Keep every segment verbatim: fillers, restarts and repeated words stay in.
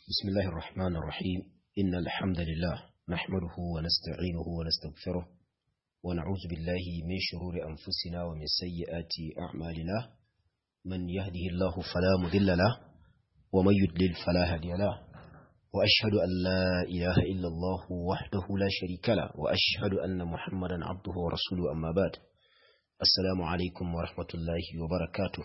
بسم الله الرحمن الرحيم إن الحمد لله نحمده ونستعينه ونستغفره ونعوذ بالله من شرور أنفسنا ومن سيئات أعمالنا من يهده الله فلا مضل له ومن يضلل فلا هادي له وأشهد أن لا إله إلا الله وحده لا شريك له وأشهد أن محمدا عبده ورسوله أما بعد السلام عليكم ورحمة الله وبركاته.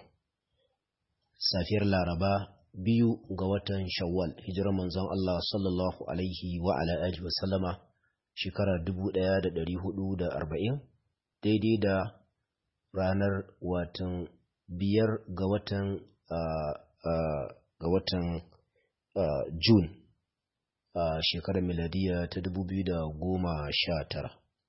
سافر العربة biyu ga watan Shawwal hijirar manzon Allah sallallahu alaihi wa ala alihi wa sallama shekara dubu ɗaya da ɗari hudu da arba'in daidai da ranar watan biyar ga watan uh, uh, ga watan uh, June uh, shekarar miladiya ta dubu biyu da goma sha tara.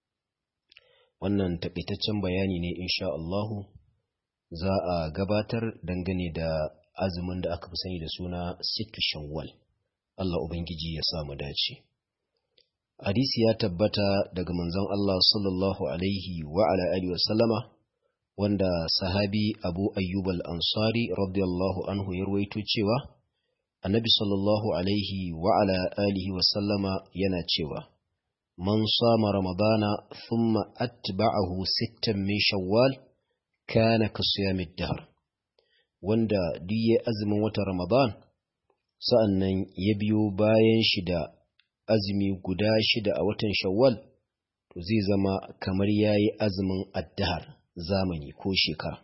Wannan takaitaccen bayani ne insha Allahu za a gabatar dangane da azumin da aka fi sani da suna sittu shawwal. Allah ubangiji ya sa mu dace. Hadisi ya tabbata daga manzon Allah sallallahu alaihi wa ala alihi wa sallama wanda sahabi Abu Ayyub al-Ansari radiyallahu anhu ya rawaito cewa Annabi sallallahu alaihi wa ala alihi wa sallama yana cewa man sama ramadana thumma atba'ahu sittan min shawwal kana ka siyamid dahr, wanda duk ya azumin watan Ramadan sa'annan ya biyo bayan shi da azumi guda shida a watan Shawwal, to zai zama kamar yayi azumin addahar zamani ko shekara.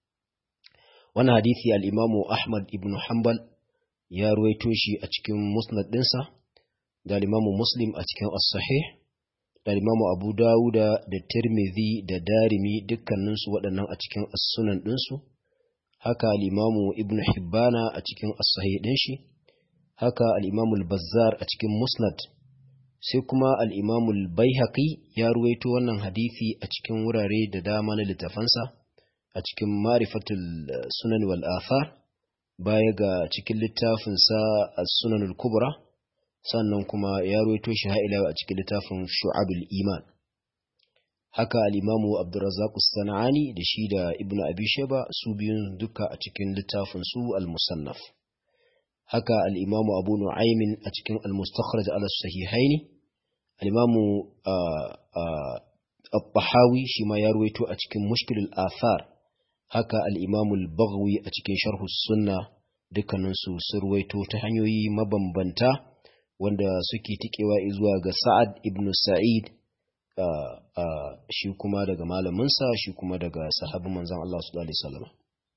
Wannan hadisi al-Imam Ahmad ibn Hanbal ya ruwaito shi a cikin Musnad ɗinsa, da al-Imam Muslim a cikin As-Sahih, da al-Imam Abu Dawuda da Tirmidhi da Darimi dukkaninsu waɗannan a cikin As-Sunan ɗinsu. haka al'imamu Ibn Hibbana a cikin as-sahih ɗin shi, haka al'imamu al-Bazzar a cikin Musnad, sai kuma al'imamu al-Baihaqi ya ruwaito wannan hadithi a cikin wurare da dama na littafansa a cikin Ma'rifatul Sunan wal Athar, baya ga cikin littafinsa as-Sunan al-Kubra, sannan kuma ya ruwaito shi ha'ila a cikin littafin Shu'abul Iman. haka al'imamu Abdurrazzaq as-Sana'ani da shi da Ibn Abi Shayba su biyun duka a cikin littafin su al-Musannaf. Haka al'imamu Abu Nu'aymin a cikin al-Mustakhraj ala sahihaini, al'imamu At-Tahawi shi ma ya ruwaito a cikin Mushkil al-Athar, haka al'imamu al-Baghawi a cikin Sharh as-Sunnah, dukkaninsu sun ruwaito ta hanyoyi mabambanta wanda suke tikewa zuwa ga Sa'ad ibn Sa'id, Uh, uh, shi kuma daga malaminsa, shi kuma daga sahabin manzan Allah sallallahu alaihi wasallam.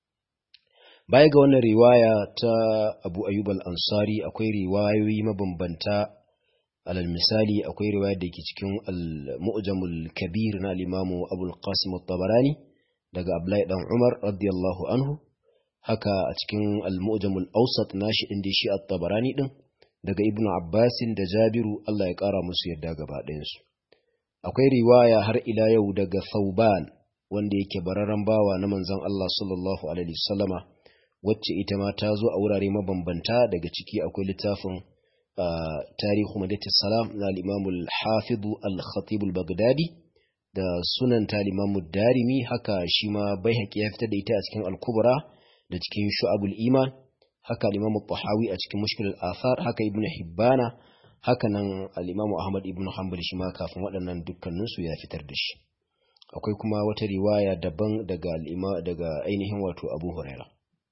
Baya ga wannan riwaya ta Abu Ayyub al-Ansari akwai riwayoyi mabambanta. Alal misali akwai riwaya da ke cikin al-Mu'jam al-Kabir na al-Imam Abu al-Qasim at-Tabarani daga Abdullahi dan Umar radiyallahu anhu, haka a cikin al-Mu'jam al-Awsat nashi din da shi at-Tabarani din daga Ibn Abbas da Jabiru, Allah ya kara musu yadda gaba ɗayan su. Akwai riwaya har ila yau daga Thauban wanda yake bararren bawa na manzon Allah sallallahu alaihi wasallama, wacce ita ma ta zo a wurare mabambanta. Daga ciki akwai littafin Tarihu Madatis Salam na al-Imam al-Hafiz al-Khatib al-Baghdadi da Sunan ta al-Imam ad-Darimi, haka shi ma Baihaqi ya fitar da ita a cikin Al-Kubra da cikin Shu'abul Iman, haka al-Imam At-Tahawi a cikin Mushkil al-Athar, haka Ibn Hibbana, haka nan al'imamu Ahmad ibn Hanbal shi ma kafin waɗannan dukkaninsu ya fitar da shi. Akwai kuma wata riwaya daban daga al'ima daga ainihin wato Abu Huraira.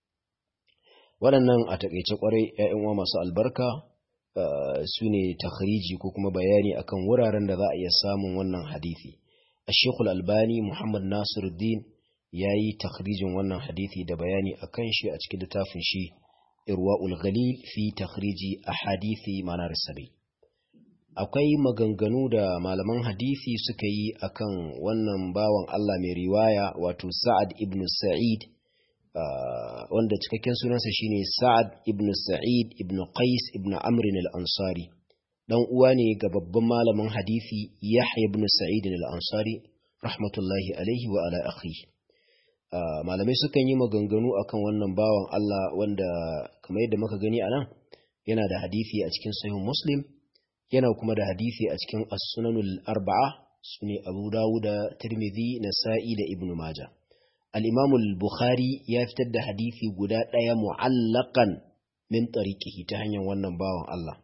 Waɗannan a taƙaice ƙwarai ‘ya'yan uwa masu albarka su ne takhriji ko kuma bayani akan wuraren da za a iya samun wannan hadithi. Ash-Shaykh al-Albani Muhammad Nasiruddin ya yi takhrijin wannan hadithi da bayani akan shi a cikin littafin shi Irwa'ul Ghalil fi takhriji ahadithi Manar Sabil. Akwai maganganu da malaman hadisi suka yi akan wannan bawan Allah mai riwaya wato Sa'ad ibn Sa'id, uh, wanda cikakken sunansa shine Sa'ad ibn Sa'id ibn Qais ibn Amr al-Ansari, dan uwa ne ga babban malamin hadisi Yahya ibn Sa'id al-Ansari rahmatullahi alaihi wa ala akhihi. Uh, malamai sukan yi maganganu akan wannan bawan Allah wanda kamar yadda muka gani anan yana da hadisi a cikin Sahih Muslim, yana kuma da hadisi a cikin As-Sunanul Arba'a, sune Abu Dawud, Tirmidhi, Nasa'i da Ibn Majah. Al-Imam al-Bukhari ya fitar da hadisi guda ɗaya mu'allaqan min tariqihi ta hanyar wannan bawan Allah.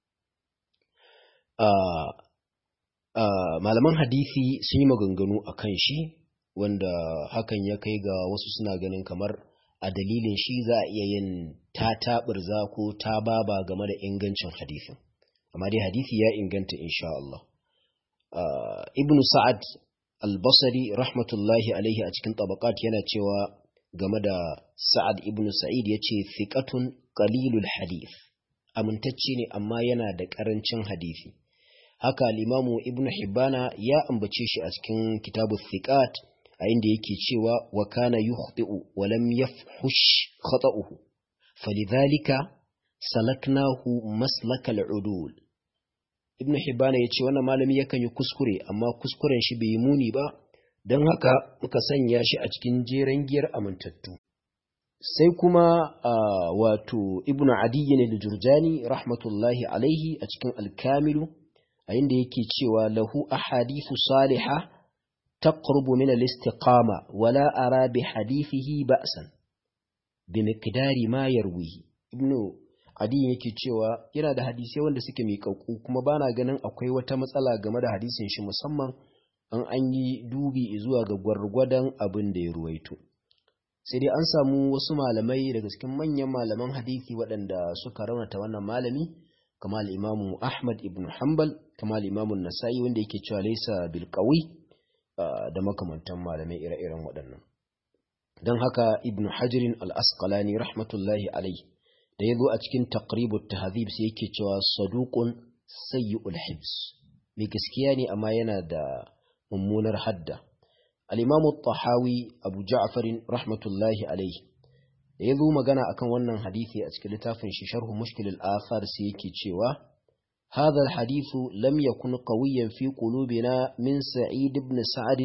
Malaman hadisi sun yi maganganu a kan shi, wanda hakan ya kai ga wasu suna ganin kamar a dalilin shi za a iya yin tataɓirza ko tababa game da ingancin hadisin. Amma dai hadisi ya inganta insha Allah. Ibn Sa'ad al-Basri rahmatullahi alaihi a cikin tabaqat yana cewa game da Sa'ad ibn Sa'id yace thiqatun qalilul hadith, amintacce ne amma yana da karancin hadisi. Haka al-Imam Ibn Hibbana ya ambace shi a cikin kitabut thiqat a inda yake cewa wa kana yukhti'u wa lam yafhush khata'uhu falidhalika salaknahu maslakal udul. Ibn Hibbana yace wannan malami yakan yi kuskure amma kuskuren shi bai muni ba, don haka muka sanya shi a cikin jeren giyar amintattu. Sai kuma wato Ibn Adiyyin al-Jurjani rahmatullahi alaihi a cikin al-Kamilu a inda yake cewa lahu ahadithu salihah taqrubu min al-istiqama wala ara bi hadithihi ba'san bi miqdari ma yarwihi. Ibn Adiyyin yake cewa yana da hadisai wanda suke miƙaƙƙu kuma bana ganin akwai wata matsala game da hadisin shi, musamman an an yi dubi zuwa ga gwargwadon abin da ya ruwaito. Sai dai an samu wasu malamai daga cikin manyan malaman hadisi waɗanda suka raunata wannan malami, kamar al-Imam Ahmad ibn Hanbal, kamar al-Imam An-Nasa'i wanda yake cewa laysa bil qawi, da makamantan malamai ire-iren waɗannan. Dan haka Ibn Hajar al-Asqalani rahmatullahi alayhi da yazo a cikin Taqribut Tahdhib sai yake cewa saduqun sayyi'ul hibs, mai gaskiya ne amma yana da mummunar hadda. Al-Imam At-Tahawi Abu Ja'far rahmatullahi alayhi da yazo magana akan wannan hadisi a cikin littafin shi Sharh Mushkil al-Athar sai yake cewa hadha al-hadith lam yakun qawiyan fi qulubina min Sa'id ibn Sa'd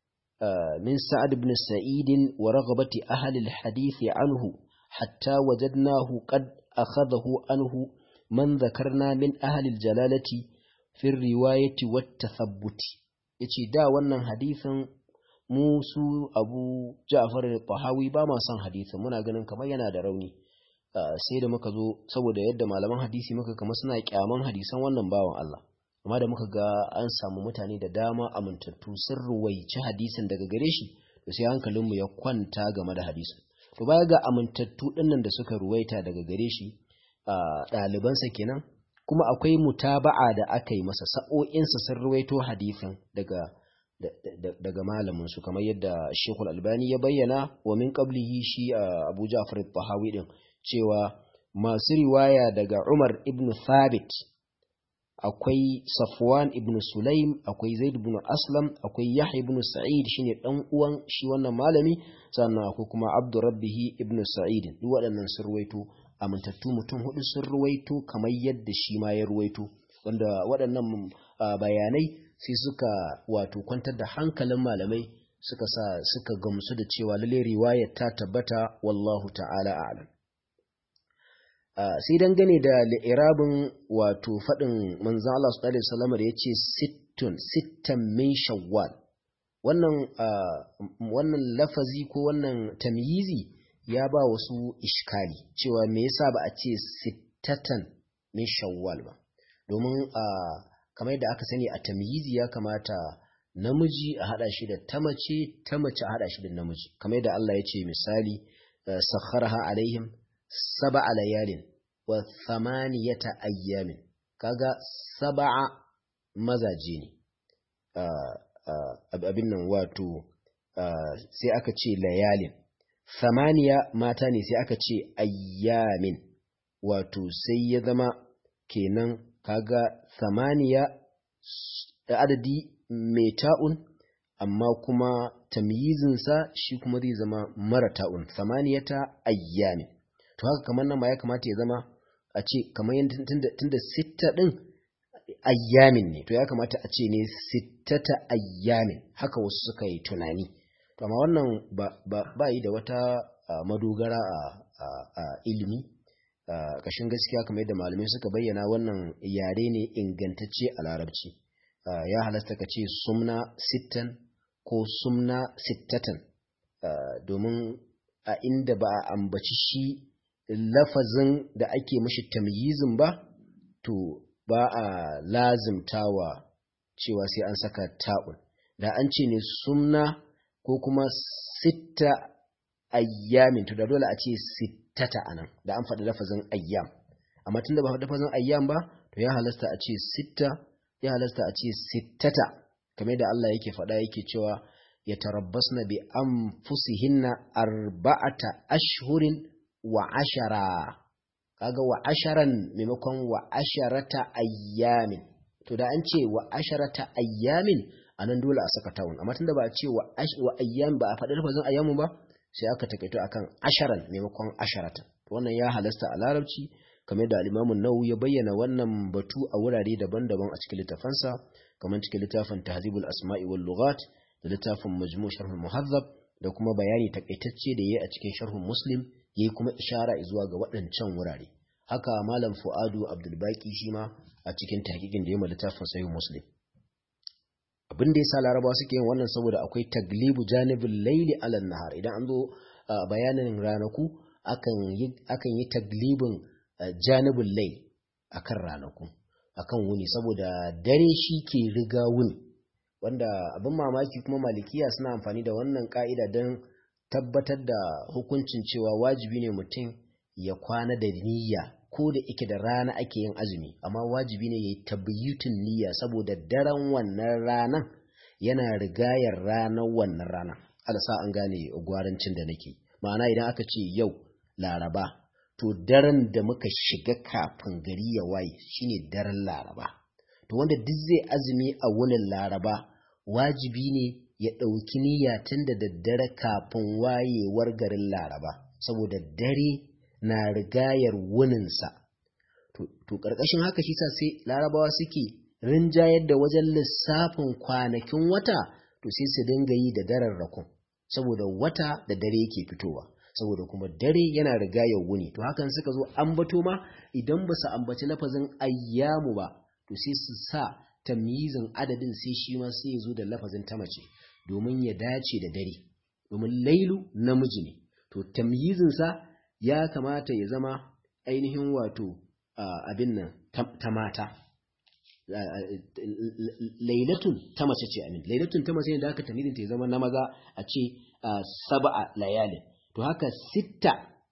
min Sa'd ibn Sa'id wa raghbati ahli al-hadith anhu hatta wajadnahu qad akhadahu anhu man dhakarna min ahli al-jalalati fi ar-riwayati wat-tathabbuti. yace da wannan hadisin mu su Abu Ja'far al-Tahawi ba ma son hadisin, muna ganin kamar yana da rauni. Sai da muka zo saboda yadda malaman hadisi muka kama suna kyaman hadisan wannan bawan Allah, amma da muka ga an samu mutane da dama amintattu sun ruwaici hadisin daga gare shi, to sai hankalinmu ya kwanta game da hadisin. To baya ga amintattu dinnan da suka ruwaita daga gare shi, ɗalibansa kenan, kuma akwai mutaba'a da aka yi masa, sa'o'insa sun ruwaito hadisin daga daga malamin su, kamar yadda Sheikhul Albani ya bayyana wa min qablihi shi Abu Ja'far al-Tahawi din cewa masu riwaya daga Umar ibn Thabit akwai Safwan ibn Sulaim, akwai Zaid ibn Aslam, akwai Yahya ibn Sa'id shine dan uwan shi wannan malami, sannan akwai kuma Abdurrabbih ibn Sa'id. Duk waɗannan sun ruwaito, amintattu mutum hudu sun ruwaito kamar yadda shi ma ya ruwaito, wanda waɗannan bayanai sai suka wato kwantar da hankalin malamai, suka sa suka gamsu da cewa lalle riwayar ta tabbata, wallahu ta'ala a'lam. Sai dangane da li'irabin wato faɗin manzon Allah sallallahu alaihi wasallam da yace sittun sittan min shawwal, wannan wannan lafazi ko wannan tamyizi ya ba wasu iskali cewa me yasa ba a ce sittatan min shawwal ba, domin kamar yadda aka sani a tamyizi ya kamata namiji a hada shi da ta mace, ta mace a hada shi da namiji, kamar yadda Allah ya ce misali sakharaha alaihim sab'a layalin wa thamaniyata ayyamin, kaga sab'a mazaje ne, abin nan wato sai aka ce layalin, thamaniya mata ne sai aka ce ayyamin, wato sai ya zama kenan kaga thamaniya adadi mai ta'un, amma kuma tamyizinsa shi kuma zai zama mara ta'un, thamaniyata ayyamin. To haka kamar nan ma ya kamata ya zama a ce kamar yadda tunda, tunda sitta din ayyamin ne, to ya kamata a ce ne sittata ayyamin, haka wasu suka yi tunani. To amma wannan ba, ba, ba yi da wata uh, madogara a, a, a ilimi. Uh, kashin gaskiya kamar yadda malamai suka bayyana, wannan yare ne ingantacce a larabci. Uh, ya halasta ka ce sumna sittan ko sumna sittatan, uh, domin a inda ba a ambaci shi lafazin da ake mishi tamyizin ba to ba a lazimtawa cewa sai an saka ta'un. Da an ce ne sumna ko kuma sitta ayyamin to da dole a ce sittata anan da an faɗi lafazin ayyam, amma tunda ba faɗi lafazin ayyam ba to ya halasta a ce sitta, ya halasta a ce sittata, kamar da Allah yake faɗa yake cewa ya tarabbasna bi anfusihinna arba'ata ashhurin wa ashara, kaga wa asharan maimakon wa asharata ayyamin, to da an ce wa asharata ayyamin anan dole a saka tawun, amma tunda ba a ce wa wa ayyam ba a faɗi lafazin ayyamun ba sai aka takaito akan asharan maimakon asharata. Wannan ya halasta a larabci kamar da al-Imam an-Nawawi ya bayyana wannan batu a wurare daban-daban a cikin littafansa, kamar cikin littafin Tahzibul Asma'i wal Lughat da littafin Majmu' Sharh al-Muhazzab da kuma bayani takaitacce da yayi a cikin Sharh Muslim, yayi kuma ishara zuwa ga waɗancan wurare. Haka Malam Fuadu Abdul Baqi shi ma a cikin tahqiqin da yayi ma littafin Sahih Muslim. Abin da yasa Larabawa suke yin wannan saboda akwai taglibu janibul layli ala nahar. Idan an zo bayanin ranaku akan yi akan yi taglibin janibul layl akan ranaku, akan wuni, saboda dare shi ke riga wuni, wanda abin mamaki kuma malikiya suna amfani da wannan ka'ida don tabbatar da hukuncin cewa wajibi ne mutum ya kwana da niyya ko da ike da rana ake yin azumi, amma wajibi ne ya yi tabbiyutin niyya saboda daren wannan ranan yana rigayar ranar wannan rana. Alasa an gane gwarancin da nake, ma'ana idan aka ce yau Laraba to daren da muka shiga kafin gari ya waye shine daren Laraba, to wanda duk zai azumi a wunin Laraba wajibi ne ya ɗauki niyya tun da daddare kafin wayewar garin Laraba, saboda dare na rigayar wuninsa. To ƙarƙashin haka shi sa sai Larabawa suke rinjayar da wajen lissafin kwanakin wata to sai su dinga yi da daren rakun, saboda wata da dare yake fitowa, saboda kuma dare yana rigayar wuni. To hakan suka zo ambato ma idan ba su ambaci lafazin ayyamu ba to sai su sa tamyizin adadin sai shi ma sai ya zo da lafazin ta mace domin ya dace da dare, domin lailu namiji ne, to tamyizinsa ya kamata ya zama ainihin wato abin nan ta mata. Lailatun ta mace ce, amin, lailatun ta mace ne da aka tamyizinta ya zama na maza a ce sab'a layalin. To haka sitta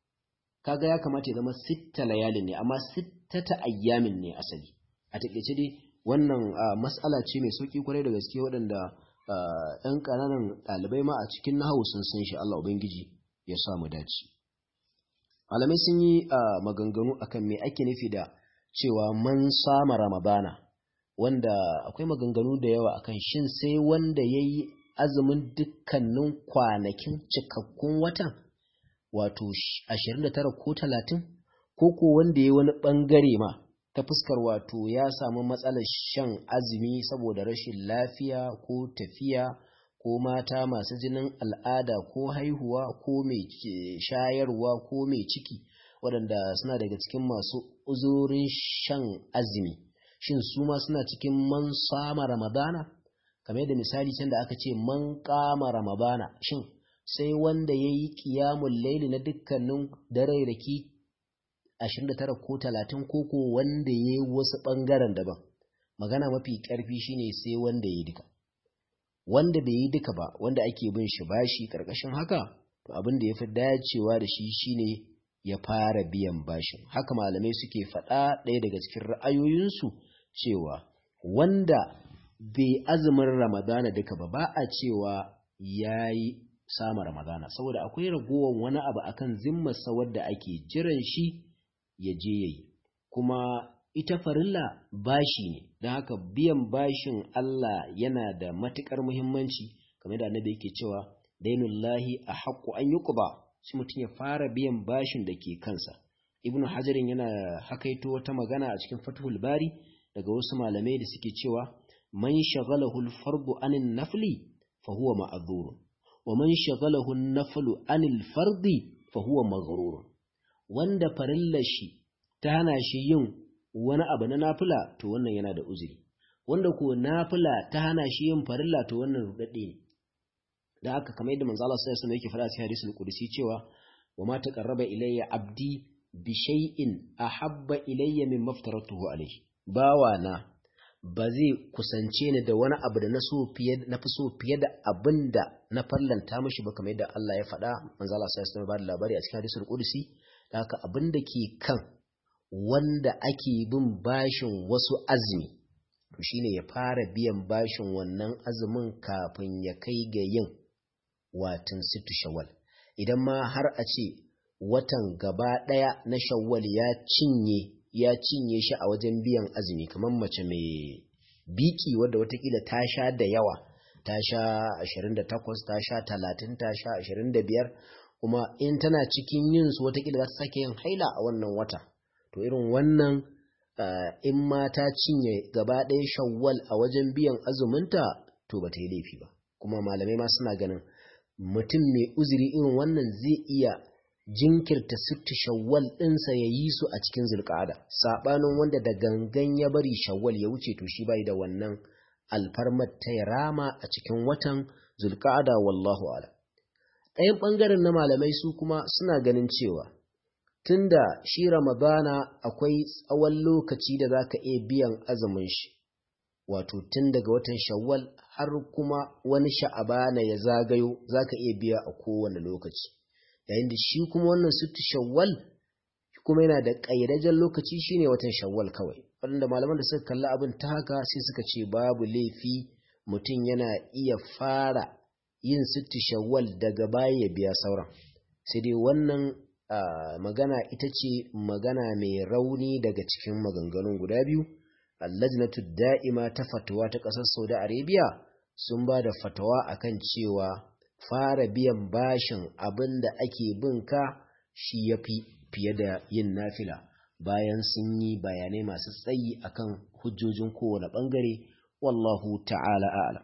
kaga ya kamata ya zama sitta layalin ne, amma sittata ayyamin ne asali. A takeice dai wannan mas'ala ce mai sauki kwarai da gaske, waɗanda ɗan ƙananan ɗalibai ma a cikin nahawu sun san shi. Allah ubangiji ya sa mu dace. Malamai sun yi maganganu akan me ake nufi da cewa man sama Ramadana, wanda akwai maganganu da yawa akan shin sai wanda ya yi azumin dukkanin kwanakin cikakkun watan, wato ashirin da tara ko talatin, ko ko wanda ya yi wani ɓangare ma ta fuskar wato ya samu matsalar shan azumi saboda rashin lafiya ko tafiya ko mata masu jinin al'ada ko haihuwa ko mai shayarwa ko mai ciki, waɗanda suna daga cikin masu uzurin shan azumi, shin su ma suna cikin man sama Ramadana? Kamar yadda misali can da aka ce man kama Ramadana, shin sai wanda ya yi ƙiyamun laili na dukkanin darairaki ashirin da tara ko talatin, ko ko wanda ya yi wasu ɓangaren daban? Magana mafi ƙarfi shine sai wanda ya yi duka. Wanda bai yi duka ba, wanda ake bin shi bashi ƙarƙashin haka, to abin da ya fi dacewa da shi shine ya fara biyan bashin. Haka malamai suke faɗa ɗaya daga cikin ra'ayoyinsu cewa wanda bai azumin Ramadana duka ba, ba a cewa ya yi sama Ramadana, saboda akwai ragowar wani abu akan zimmarsa wadda ake jiran shi ya je ya yi, kuma ita farilla bashi ne, don haka biyan bashin Allah yana da matuƙar muhimmanci, kamar da annabi yake cewa dainullahi a haƙƙo an yi ƙuba, shi mutum ya fara biyan bashin da ke kansa. Ibn Hajarin yana hakaito wata magana a cikin Fathul Bari daga wasu malamai da suke cewa man shagalahu al-fardu anin nafli fa huwa ma'dhur wa man shagalahu an-naflu anil fardi fa huwa maghrur. Wanda farillar shi ta hana shi yin wani abu na nafila to wannan yana da uzuri, wanda ko nafila ta hana shi yin farilla to wannan rudadde ne. Da haka kamar yadda manzo Allah sallallahu alaihi wasallam yake faɗa cikin hadisul qudsi cewa wa ma taqarraba ilayya abdi bi shay'in ahabba ilayya mimma aftaratuhu alayhi bawana ba zai kusance ni da wani abu da na so fiye na fi so fiye da abinda na farlanta mishi ba kamar yadda Allah ya faɗa manzo Allah sai ya ba da labari a cikin hadisul qudsi da haka abinda ke kan wanda ake bin bashin wasu azumi to shine ya fara biyan bashin wannan azumin kafin ya kai ga yin watan sittu shawwal idan ma har a ce watan gaba daya na shawwal ya cinye ya cinye shi a wajen biyan azumi kamar mace mai biki wadda watakila ta sha da yawa ta sha ashirin da takwas ta sha talatin ta sha ashirin da biyar kuma in tana cikin yin su watakila za ta sake yin haila a wannan wata to irin wannan uh, in ma ta cinye gaba ɗaya shawwal a wajen biyan azuminta to ba ta yi laifi ba kuma malamai ma suna ganin mutum mai uzuri irin wannan zai iya jinkirta sittu shawwal ɗinsa ya yi su a cikin zulƙada saɓanin wanda da gangan ya bari shawwal ya wuce to shi bai da wannan alfarmar ta rama a cikin watan zulƙada wallahu ala ɗayan ɓangaren na malamai su kuma suna ganin cewa tunda shi ramadana akwai tsawon lokaci da za ka iya biyan azumin shi wato tun daga watan shawwal har kuma wani sha'abana ya zagayo za ka iya biya a kowane lokaci yayin da shi kuma wannan sittu shawwal kuma yana da ƙayyadajjen lokaci shine watan shawwal kawai waɗanda malaman da suka kalli abin ta haka sai suka ce babu laifi mutum yana iya fara yin sittu shawwal daga baya ya biya sauran sai dai wannan magana ita ce magana mai rauni daga cikin maganganun guda biyu allajnatu da'ima ta fatawa ta ƙasar Saudi Arabia sun ba da fatawa akan cewa fara biyan bashin abin da ake bin ka shi ya fi fiye da yin nafila bayan sun yi bayanai masu tsayi akan hujjojin kowane ɓangare wallahu ta'ala a'lam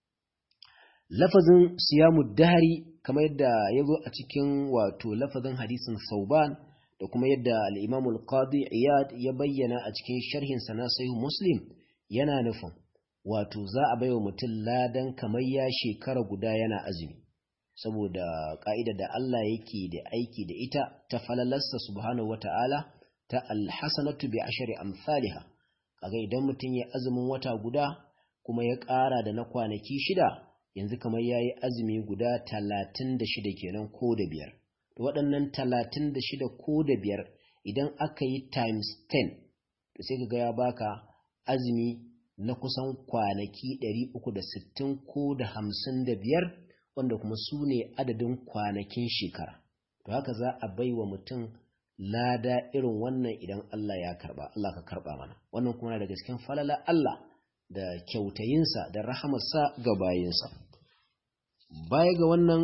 lafazin siyamu dahari kamar yadda ya zo a cikin wato lafazin hadisin sauban da kuma yadda al-imam al-qadi iyad ya bayyana a cikin sharhin sa na sahih muslim yana nufin wato za a baiwa mutum ladan kamar ya shekara guda yana azumi saboda ka'ida da Allah yake da aiki da ita ta falalarsa subhanahu wata'ala ta alhasanatu bi ashri amsalha kaga idan mutum ya azumin wata guda kuma ya ƙara da na kwanaki shida yanzu kamar yayi azumi guda talatin da shida kenan ko da biyar to waɗannan talatin da shida ko da biyar idan aka yi times ten to sai kaga ya baka azumi na kusan kwanaki ɗari uku da sittin ko da hamsin da biyar wanda kuma su ne adadin kwanakin shekara to haka za a bai wa mutum lada irin wannan idan Allah ya karba Allah ka karba mana wannan kuma daga cikin falala Allah da kyautayinsa da rahamarsa ga bayinsa baya ga wannan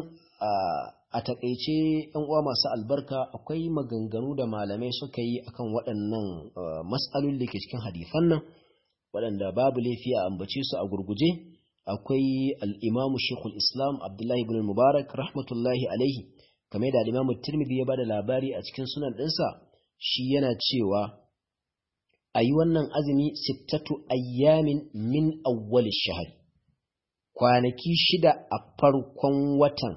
a takeice ɗan uwa masu albarka akwai maganganu da malamai suka yi akan waɗannan mas'alolin da ke cikin hadisan nan waɗanda babu laifi a ambace su a gurguje akwai al-Imam Sheikhul Islam Abdullahi ibn Mubarak rahmatullahi alaihi kamar da al-Imam Tirmidhi ya bada labari a cikin sunan ɗinsa shi yana cewa ayi wannan azumi sittatu ayyamin min awwal ash-shahr kwanaki shida a farkon watan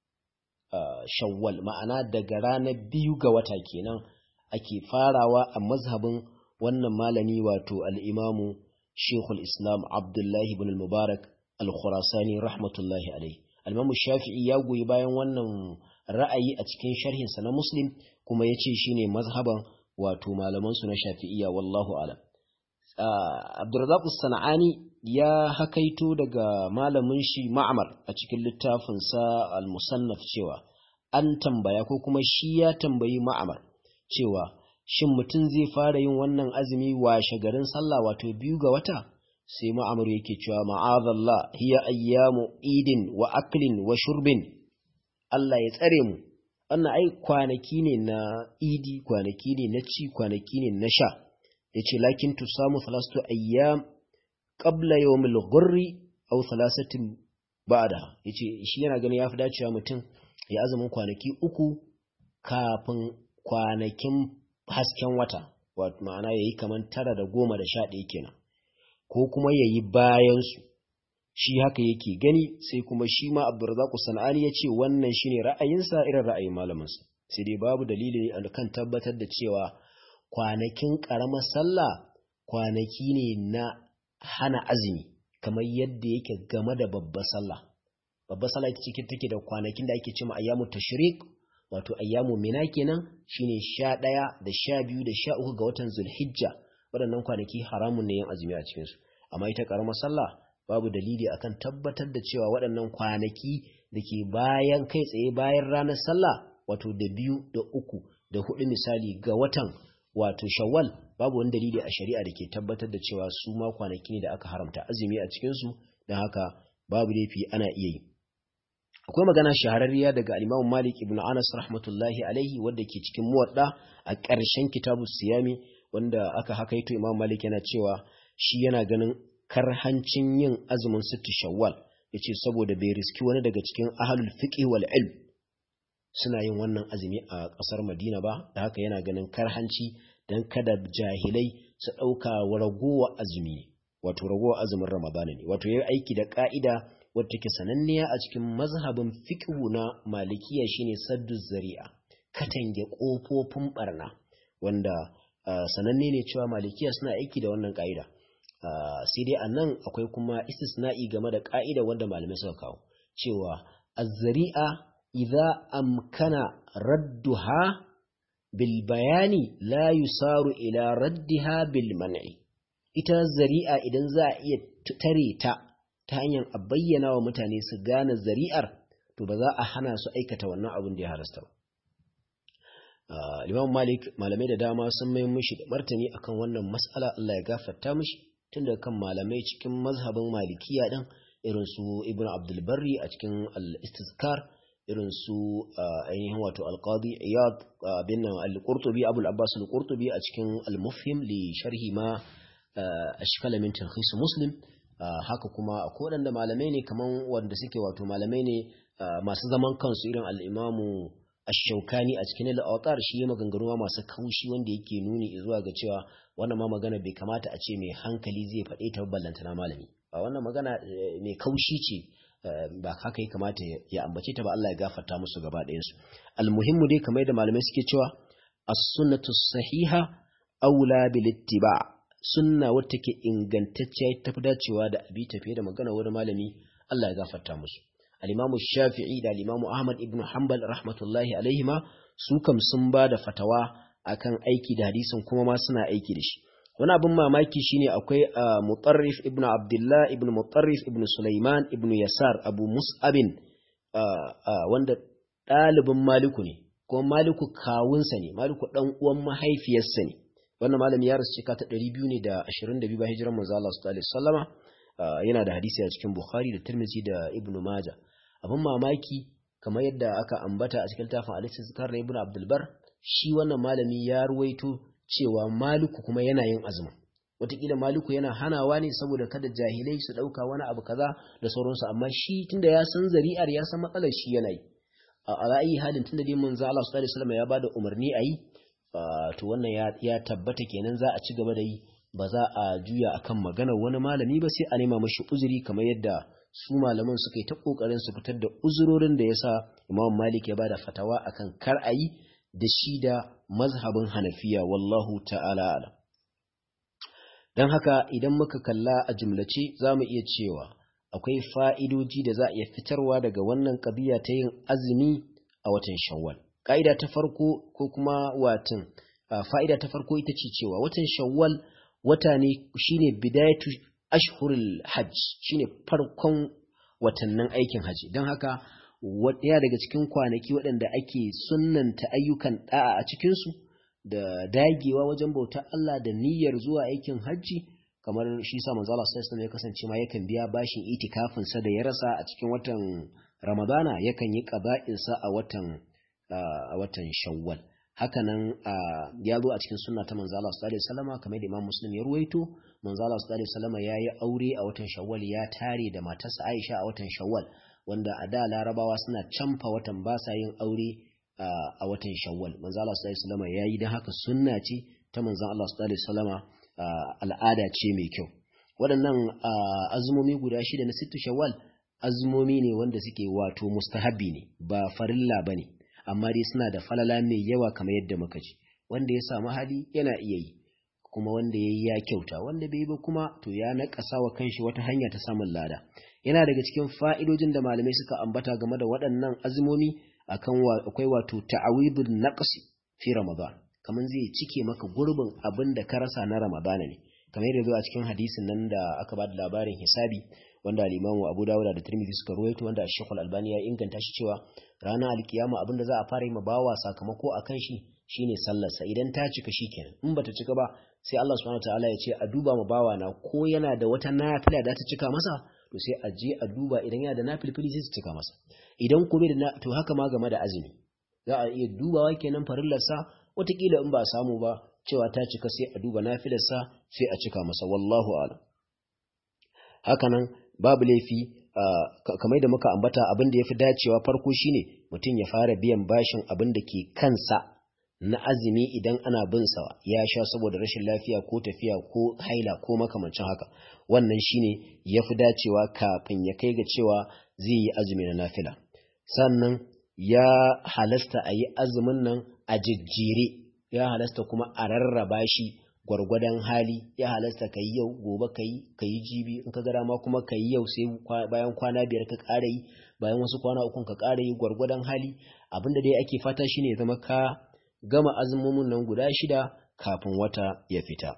uh, Shawwal ma'ana daga ranar biyu ga wata kenan ake farawa a mazhabin wannan malami wato al-Imam Sheikhul Islam Abdullahi ibn Mubarak al-Khurasani rahmatullahi alaihi al-Imam Shafi'i ya goyi bayan wannan ra'ayi a cikin sharhin sa na Muslim kuma yace shine mazhaban wato malaman su na Shafi'iyya wallahu a'lam Abdurrazzaq as-Sana'ani ya hakaito daga malamin shi Ma'mar a cikin littafin sa al-Musannaf cewa an tambaya ko kuma shi ya tambayi Ma'mar cewa shin mutum zai fara yin wannan azumi washe garin sallah wato biyu ga wata sai Ma'mar yake cewa ma'azallah hiya ayyamu idin wa aklin wa shurbin Allah ya tsare mu wannan ai kwanaki ne na idi kwanaki ne na ci kwanaki ne na sha yace lakin tusamu thalathatu ayyam qabla yawmil ghurri aw thalathatin ba'da yace shi yana ganin yafi dacewa mutum ya azumin kwanaki uku kafin kwanakin hasken wata wato ma'ana yayi kaman tara da goma da sha ɗaya kenan ko kuma yayi bayan su shi haka yake gani sai kuma shi ma Abdurrazzaq Sanani yace wannan shine ra'ayinsa irin ra'ayin malamin sa sai dai babu dalili kan tabbatar da cewa kwanakin ƙaramar sallah kwanaki ne na hana azumi kamar yadda yake game da babbar sallah. Babbar sallah ita ce take da kwanakin da ake cewa ayyamu tashrik, wato ayyamu mina kenan, shine sha ɗaya da sha biyu da sha uku ga watan Zulhijja. Waɗannan kwanaki haramun ne yin azumi a cikin su. Amma ita ƙaramar sallah babu dalili akan tabbatar da cewa waɗannan kwanaki da ke bayan kai tsaye bayan ranar sallah, wato da biyu da uku da hudu misali ga watan wato Shawwal, babu wani dalili a shari'a da ke tabbatar da cewa su ma kwanaki ne da aka haramta azumi a cikin su, don haka babu laifi ana iya yi. Akwai magana shahararriya daga al-Imam Malik ibn Anas rahmatullahi alaihi wanda ke cikin Muwadda a ƙarshen Kitabus Siyami, wanda aka hakaito Imam Malik yana cewa shi yana ganin karhancin yin azumin sittu Shawwal, yace saboda bai riski wani daga cikin ahlul fiqh wal ilm suna yin wannan azumi a ƙasar Madina ba, da haka yana ganin karhanci dan kada jahilai su dauka ragowa azumi, wato ragowa azumin Ramadana ne, wato yayi aiki da ka'ida wadda take sananniya a cikin mazhabin fiqh na Malikiya shine saddu zari'a, katange kofofin barna, wanda uh, sananne ne cewa Malikiya suna aiki da wannan ka'ida. Uh, sai dai anan akwai kuma istisna'i game da ka'ida wanda malamai suka kawo cewa az-zari'a idza amkana radduha bil bayani la yusaru ila raddiha bil man'i. Ita zari'a idan za a iya tare ta ta hanyar a bayyana wa mutane su gane zari'ar, to ba za a hana su aikata wannan abin da ya halasta ba. Uh, Imam Malik malamai da dama sun mai mushi da martani akan wannan mas'ala, Allah ya gafarta mishi, tunda kan malamai cikin mazhabin Malikiya din irin su Ibn Abdul Barri a cikin Al-Istizkar, irin su ainihin wato Al-Qadi Iyad bin Al-Qurtubi Abu al-Abbas Al-Qurtubi a cikin Al-Mufhim li sharhi ma ashkala min talkhis Muslim. Haka kuma akwai waɗanda malamai ne kaman wanda suke wato malamai ne masu zaman kansu irin al-Imamu Ash-Shawkani a cikin Al-Awtar, shi ya maganganu masu kaushi wanda yake nuni zuwa ga cewa wannan ma magana bai kamata a ce mai hankali zai faɗe ta ballantana malami. A wannan magana mai kaushi ce, ba haka ya kamata ya ambace ta ba, Allah ya gafarta musu gaba ɗayan su. Al-muhimmu dai kamar da malamai suke cewa as-sunnatu sahiha aula bil ittiba', sunna wacce take ingantacciya ta fi dacewa da abi tafiye da magana wani malami, Allah ya gafarta musu. Al-Imam Shafi'i da Al-Imam Ahmad ibn Hanbal rahmatullahi alaihima su kam sun ba da fatawa akan aiki da hadisin, kuma ma suna aiki da shi. Wani abin mamaki shine akwai Mutarrif ibn Abdullah ibn Mutarrif ibn Sulaiman ibn Yasar Abu Mus'abin, wanda ɗalibin Maliku ne, kuma Maliku kawunsa ne, Maliku ɗan uwan mahaifiyarsa ne. Wannan malami ya rasu shekara ta ɗari biyu ne da ashirin da biyu bayan hijiran manzo Allah sallallahu alaihi wasallama. Yana da hadisi a cikin Bukhari da Tirmidhi da Ibn Majah. Abin mamaki kamar yadda aka ambata a cikin tafin Al-Istizkar da Ibn Abdul Bar, shi wannan malami ya ruwaito cewa Maliku kuma yana yin azumi. Wataƙila Maliku yana hanawa ne saboda kada jahilai su ɗauka wani abu kaza da sauransu, amma shi tunda ya san zari'ar, ya san matsalar, shi yana yi. A ra'ayi halin tunda dai manzo Allah sallallahu alaihi wasallam ya bada umarni a yi, to wannan ya, ya tabbata kenan za a ci gaba da yi, ba za a juya akan maganar wani malami ba, sai a nema mashi uzuri kamar yadda su malaman suka yi ta kokarin su fitar da uzurorin da yasa Imam Malik ya bada fatawa akan kar a yi da shi da mazhabin Hanafiya, wallahu ta'ala alam. Dan haka idan muka kalla a jumlace za mu iya cewa akwai fa'idoji da za a iya fitarwa daga wannan ƙabiya ta yin azumi a watan Shawwal. Ƙa'ida ta farko ko kuma watan fa'ida ta farko ita ce cewa watan Shawwal wata ne shine bidayatu ashhurul hajj, shine farkon watannin aikin haji. Don haka ɗaya daga cikin kwanaki waɗanda ake sunnanta ayyukan ɗa'a a cikinsu da dagewa wajen bautar Allah da niyyar zuwa aikin hajji, kamar shi sa manzo Allah sallallahu alaihi wasallam ya kasance ma yakan biya bashin itikafin sa da ya rasa a cikin watan Ramadana, yakan yi qada'in sa a watan a watan Shawwal. Hakanan ya zo a cikin sunna ta manzo Allah sallallahu alaihi wasallam kamar da Imam Muslim ya ruwaito, manzo Allah sallallahu alaihi wasallam yayi aure a watan Shawwal, ya tare da matarsa Aisha a watan Shawwal, wanda a da Larabawa suna camfa watan ba sa yin aure a watan Shawwal. Manzo Allah sallallahu alaihi wasallam yayi, dan haka sunna ce ta manzo Allah sallallahu alaihi wasallam, al'ada ce mai kyau. Waɗannan azumomi guda shida na sittu Shawwal azumomi ne wanda suke wato mustahabbi ne, ba farilla bane. amma dai suna da falala mai yawa kamar yadda muka ji. Wanda ya samu hali yana iya yi, kuma wanda ya yi ya kyauta, wanda bai yi ba kuma to ya naƙasa wa kanshi wata hanya ta samun lada. Yana daga cikin fa'idojin da malamai suka ambata game da waɗannan azumomi akan akwai wato ta'awidun naqsi fi Ramadan, kamar zai cike maka gurbin abin da ka rasa na Ramadana ne, kamar yadda zuwa cikin hadisin nan da aka ba da labarin hisabi wanda al-Imam Abu Dawud da Tirmidhi suka ruwaito, wanda Sheikh Al-Albani ya inganta shi cewa ranar alkiyama abin da za a fara yi ma bawa sakamako akan shi shine sallarsa. Idan ta cika shikenan, in bata cika ba sai Allah subhanahu wataala ya ce a duba ma bawa na ko yana da wata nafila da ta cika masa, to sai a je a duba idan yana da nafilfili sai su cika masa. Idan kuma da to haka ma game da azumi za a iya dubawa kenan farillarsa, wataƙila in ba a samu ba cewa ta cika sai a duba nafilarsa sai a cika masa, wallahu a'lam. Haka nan babu laifi kamar da muka ambata, abin da yafi dacewa farko shine mutum ya fara biyan bashin abin da ke kansa na azumi idan ana bin sa ya sha saboda rashin lafiya ko tafiya ko haila ko makamancin haka. Wannan shine yafi dacewa kafin ya kai ga cewa zai yi azumi na nafila. Sannan ya halasta a yi azumin nan a jejjere, ya halasta kuma a rarraba shi gwargwadon hali. Ya halasta ka yi yau, gobe ka yi, ka yi jibi, in ka ga dama kuma ka yi yau sai bayan kwana biyar ka ƙara yi, bayan wasu kwana uku ka ƙara yi, gwargwadon hali. Abinda dai ake fata shine ya zama ka gama azumomin nan guda shida kafin wata ya fita.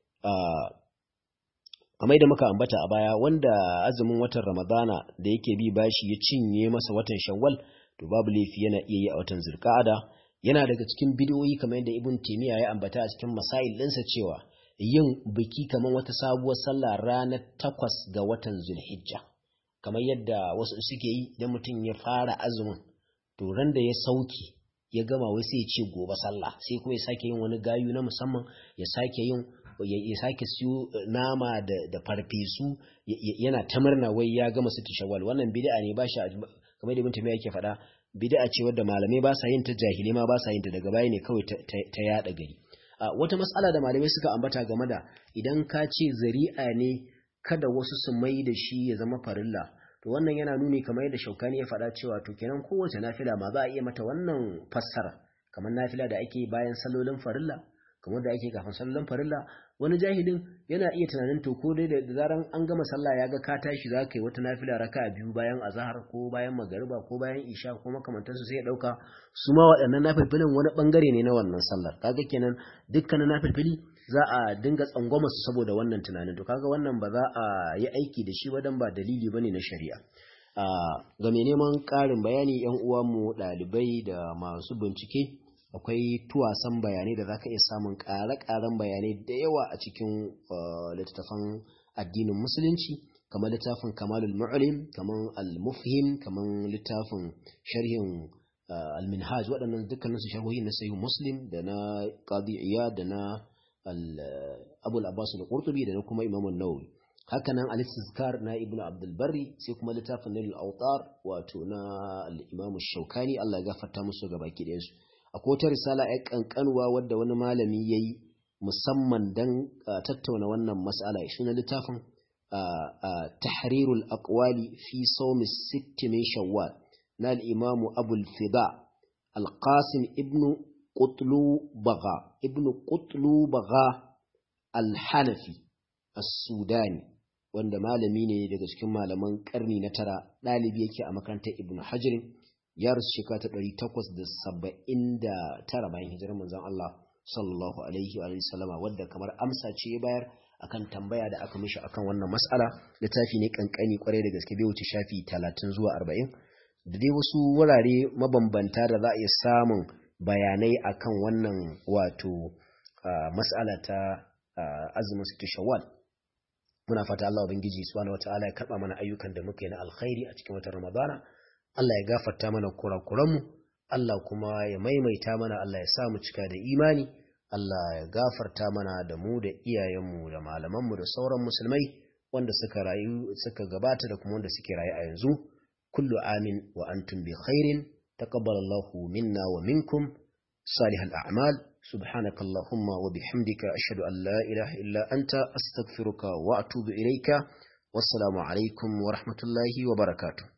Kamar da muka ambata a baya, wanda azumin watan Ramadana da yake bi bashi ya cinye masa watan Shawwal, to babu laifi yana iya yi a watan Zulqa'ada. Yana daga cikin bidiyoyi kamar yadda Ibn Taymiyyah ya ambata a cikin masail ɗinsa cewa yin biki kamar wata sabuwar sallah ranar takwas ga watan Zulhijja, kamar yadda wasu suke yi idan mutum ya fara azumin, to ran da ya sauke ya gama wai sai ya ce gobe sallah, sai kuma ya sake yin wani gayu na musamman, ya sake yin ya sake siyo nama da da farfesu, yana ta murna wai ya gama sitti Shawwal. Wannan bid'a ne, ba shi kamar da Ibn Taymiyyah yake faɗa, bid'a ce wadda malamai ba sa yin ta, jahilai ma ba sa yin ta, daga baya ne kawai ta yada gari. Wata mas'ala da malamai suka ambata game da idan ka ce zari'a ne kada wasu su mai da shi ya zama farilla, to wannan yana nuni kamar yadda Shaukani ya faɗa cewa to kenan kowace nafila ma za a iya mata wannan fassara, kamar nafila da ake bayan salolin farilla, kamar da ake kafin salolin farilla. Wani jahilin yana iya tunanin to ko dai da zaran an gama sallah ya ga ka tashi za ka yi wata nafila raka'a biyu bayan azhar ko bayan magariba ko bayan isha ko makamantansu, sai ya dauka su ma waɗannan nafilfilin wani bangare ne na wannan sallar. Kaga kenan dukkanin nafilfili za a dinga tsangwama su saboda wannan tunanin, to kaga wannan ba za a yi aiki da shi wadan ba dalili bane na shari'a. Ga mai neman ƙarin bayani, yan uwa mu ɗalibai da masu bincike, akwai tuwasan bayanai da zaka iya samun ƙare-ƙaren bayanai da yawa a cikin littattafan addinin musulunci, kamar littafin Kamalul Mu'lim, kamar Al-Mufhim, kamar littafin sharhin Al-Minhaj. Waɗannan dukkanin su sharhohi na Sahih Muslim da na Qadi Iyad da na Abu al-Abbas al-Qurtubi da na kuma Imam an-Nawawi. Hakanan al-Istizkar na Ibn Abdul Barri, sai kuma littafin Nail al-Awtar wato na al-Imam Shawkani, Allah ya gafarta musu gabaki ɗayan su. Akwai wata risala ya kankanwa wadda wani malami ya yi musamman don tattauna wannan mas'ala, shi na littafin tahrirul aqwali fi sawmi sitti min shawwal na al-imamu abul fida al-qasim ibnu Qutlubagha ibnu Qutlubagha al-Hanafi as-Sudani, wanda malami ne daga cikin malaman karni na tara, ɗalibi yake a makarantar Ibn Hajar, ya rasu shekara ta ɗari takwas da saba'in da tara bayan hijirar manzon Allah sallallahu alaihi wa sallama, wadda kamar amsa ce ya bayar akan tambaya da aka mishi akan wannan mas'ala. Littafi ne kankani kwarai da gaske, bai wuce shafi talatin zuwa arba'in, da dai wasu wurare mabambanta da za a iya samun bayanai akan wannan wato mas'ala ta azumin sittu Shawwal. Muna fata Allah ubangiji subhanahu wataala ya karba mana ayyukan da muka yi na alkhairi a cikin watan Ramadana. Allah ya gafarta mana kurakuranmu, Allah kuma ya maimaita mana, Allah ya sa mu cika da imani, Allah ya gafarta mana da mu da iyayenmu da malamanmu da sauran musulmai wanda suka rayu suka gabata da kuma wanda suke rayu a yanzu. Kullu amin wa antum bi khairin, taqabbalallahu minna wa minkum salihal a'mal. Subhanakallahumma wa bihamdika, ashhadu an la ilaha illa anta, astaghfiruka wa atubu ilayka. Wassalamu alaikum wa rahmatullahi wa barakatuh.